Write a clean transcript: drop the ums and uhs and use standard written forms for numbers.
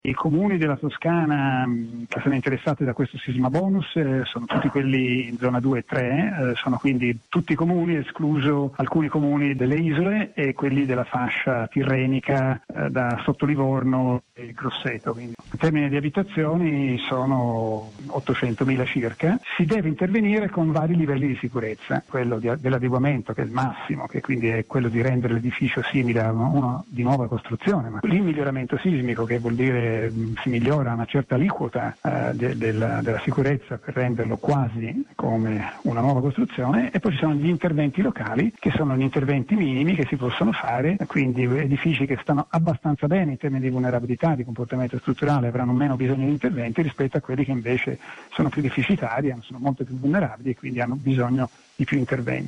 I comuni della Toscana che sono interessati da questo sisma bonus sono tutti quelli in zona 2 e 3, sono quindi tutti i comuni, escluso alcuni comuni delle isole e quelli della fascia tirrenica da Sottolivorno e Grosseto. Quindi, in termini di abitazioni sono 800.000 circa. Si deve intervenire con vari livelli di sicurezza, quello dell'adeguamento che è il massimo, che quindi è quello di rendere l'edificio simile a uno di nuova costruzione, ma il miglioramento sismico, che vuol dire si migliora una certa aliquota della sicurezza per renderlo quasi come una nuova costruzione, e poi ci sono gli interventi locali che sono gli interventi minimi che si possono fare, quindi edifici che stanno abbastanza bene in termini di vulnerabilità, di comportamento strutturale avranno meno bisogno di interventi rispetto a quelli che invece sono più deficitari, sono molto più vulnerabili e quindi hanno bisogno di più interventi.